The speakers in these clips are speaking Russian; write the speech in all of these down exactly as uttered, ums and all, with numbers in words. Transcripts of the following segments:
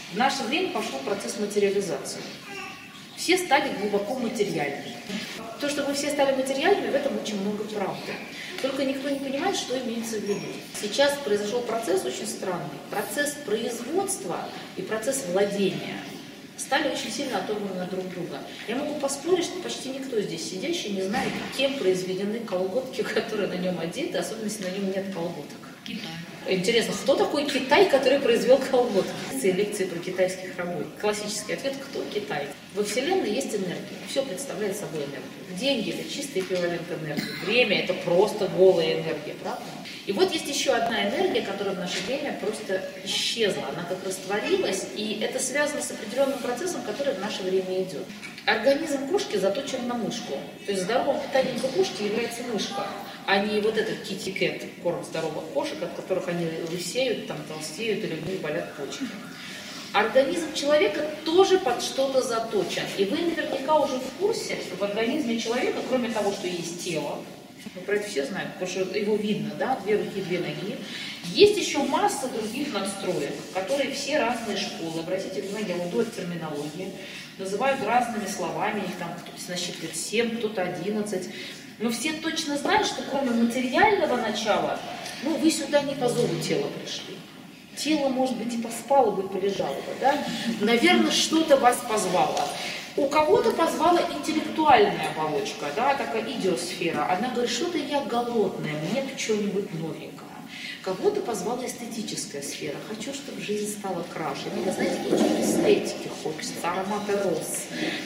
В наше время пошел процесс материализации. Все стали глубоко материальными. То, что мы все стали материальными, в этом очень много правды. Только никто не понимает, что имеется в виду. Сейчас произошел процесс очень странный. Процесс производства и процесс владения стали очень сильно оторваны друг от друга. Я могу поспорить, что почти никто здесь сидящий не знает, кем произведены колготки, которые на нем одеты, особенно если на нем нет колготок. Китай. Интересно, кто такой Китай, который произвел колготки? Лекции про китайских рабов. Классический ответ: кто Китай? Во Вселенной есть энергия. Все представляет собой энергию. Деньги — это чистый эквивалент энергии. Время — это просто голая энергия, правда? И вот есть еще одна энергия, которая в наше время просто исчезла. Она как растворилась, и это связано с определенным процессом, который в наше время идет. Организм кошки заточен на мышку. То есть здоровым питанием для кошки является мышка, а не вот этот китти-кэт, корм здоровых кошек, от которых они лысеют, там, толстеют или у них болят почки. Организм человека тоже под что-то заточен. И вы наверняка уже в курсе, что в организме человека, кроме того, что есть тело, мы про это все знаем, потому что его видно, да, две руки, две ноги, есть еще масса других надстроек, которые все разные школы, обратите внимание, я уйду от терминологии, называют разными словами, их там кто-то насчитывает семь, кто-то одиннадцать. Но все точно знают, что кроме материального начала, ну, вы сюда не по зову тела пришли. Тело, может быть, и поспало бы, и полежало бы, да? Наверное, что-то вас позвало. У кого-то позвала интеллектуальная оболочка, да, такая идиосфера. Она говорит, что-то я голодная, мне бы чего-нибудь новенького. Кого-то позвала эстетическая сфера. Хочу, чтобы жизнь стала краше. Мне, знаете, очень эстетики хочется, аромата роз.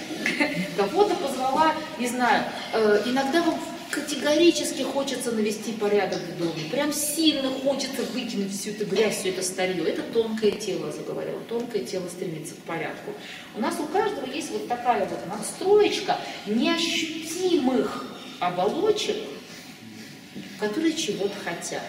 Кого-то позвала, не знаю, э, иногда вам категорически хочется навести порядок в доме. Прям сильно хочется выкинуть всю эту грязь, все это старье. Это тонкое тело, заговорила. Тонкое тело стремится к порядку. У нас у каждого есть вот такая вот надстроечка неощутимых оболочек, которые чего-то хотят.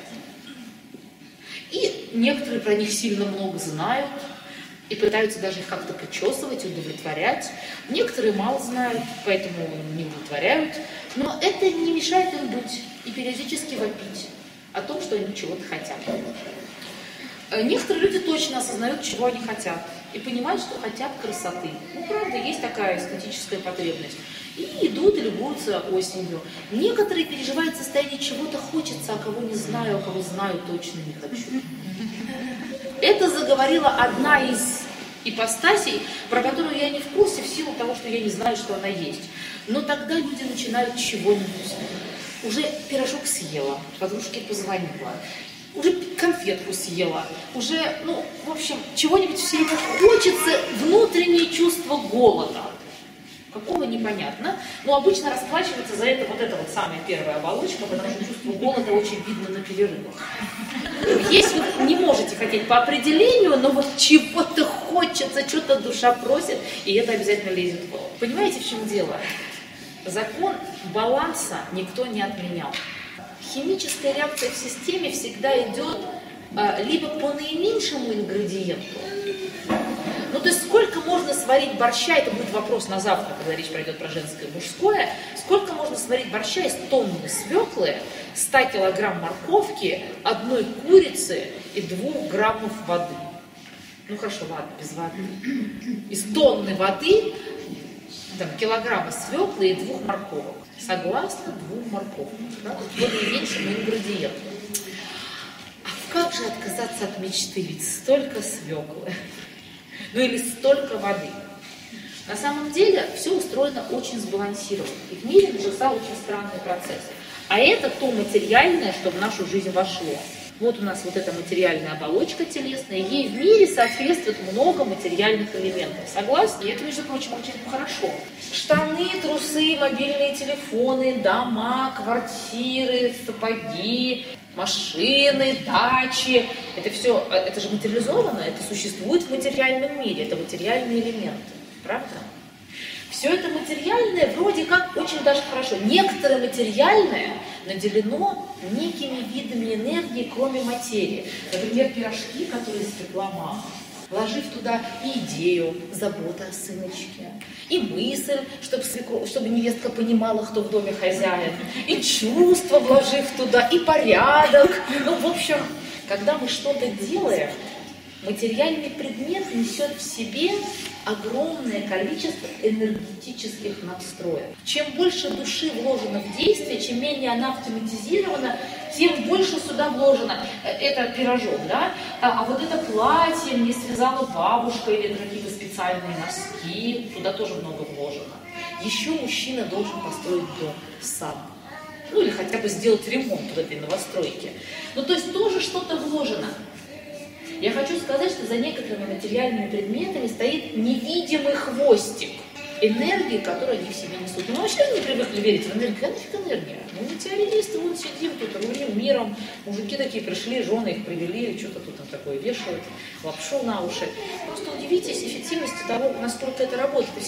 И некоторые про них сильно много знают и пытаются даже их как-то причесывать, удовлетворять. Некоторые мало знают, поэтому не удовлетворяют. Но это не мешает им быть и периодически вопить о том, что они чего-то хотят. Некоторые люди точно осознают, чего они хотят, и понимают, что хотят красоты. Ну, правда, есть такая эстетическая потребность. И идут и любуются осенью. Некоторые переживают состояние чего-то хочется, а кого не знаю, а кого знаю, точно не хочу. Это заговорила одна из ипостасей, про которую я не в курсе в силу того, что я не знаю, что она есть. Но тогда люди начинают чего-нибудь. Уже пирожок съела, подружке позвонила, уже конфетку съела, уже, ну, в общем, чего-нибудь все время хочется, внутреннее чувство голода. Какого непонятно, но обычно расплачивается за это вот эта вот самая первая оболочка, потому что чувство голода очень видно на перерывах. Если вы не можете хотеть по определению, но вот чего-то хочется, что-то душа просит, и это обязательно лезет в голову. Понимаете, в чем дело? Закон баланса никто не отменял. Химическая реакция в системе всегда идет а, либо по наименьшему ингредиенту. Ну, то есть сколько можно сварить борща, это будет вопрос на завтра, когда речь пройдет про женское и мужское, сколько можно сварить борща из тонны свеклы, ста килограмм морковки, одной курицы и двух граммов воды. Ну, хорошо, ладно, без воды. Из тонны воды, там, килограмма свеклы и двух морковок. Согласно двум морковкам, да? Вот наименьшему ингредиенту. А как же отказаться от мечты? Ведь столько свеклы. Ну или столько воды. На самом деле все устроено очень сбалансированно. И в мире начался очень странный процесс. А это то материальное, что в нашу жизнь вошло. Вот у нас вот эта материальная оболочка телесная, ей в мире соответствует много материальных элементов. Согласны? И это, между прочим, очень хорошо. Штаны, трусы, мобильные телефоны, дома, квартиры, сапоги, машины, дачи. Это все, это же материализовано, это существует в материальном мире, это материальные элементы. Правда? Все это материальное вроде как очень даже хорошо. Некоторое материальное наделено некими видами энергии, кроме материи. Например, пирожки, которые испекла мама, вложив туда и идею, заботу о сыночке, и мысль, чтобы, свекру, чтобы невестка понимала, кто в доме хозяин, и чувство, вложив туда, и порядок. Ну, в общем, когда мы что-то делаем, Материальный предмет несет в себе огромное количество энергетических настроек. Чем больше души вложено в действие, чем менее она автоматизирована, тем больше сюда вложено. Это пирожок, да? А, а вот это платье мне связала бабушка, или это какие-то специальные носки, туда тоже много вложено. Еще мужчина должен построить дом сам. Ну или хотя бы сделать ремонт в этой новостройке. Ну то есть тоже что-то вложено. Я хочу сказать, что за некоторыми материальными предметами стоит невидимый хвостик энергии, которую они в себе несут. Ну, вообще не привыкли верить в энергию. А нафиг энергия? Мы материалисты, вот сидим тут, рулим миром. Мужики такие пришли, жены их привели, что-то тут там такое вешают, лапшу на уши. Просто удивитесь эффективности того, насколько это работает.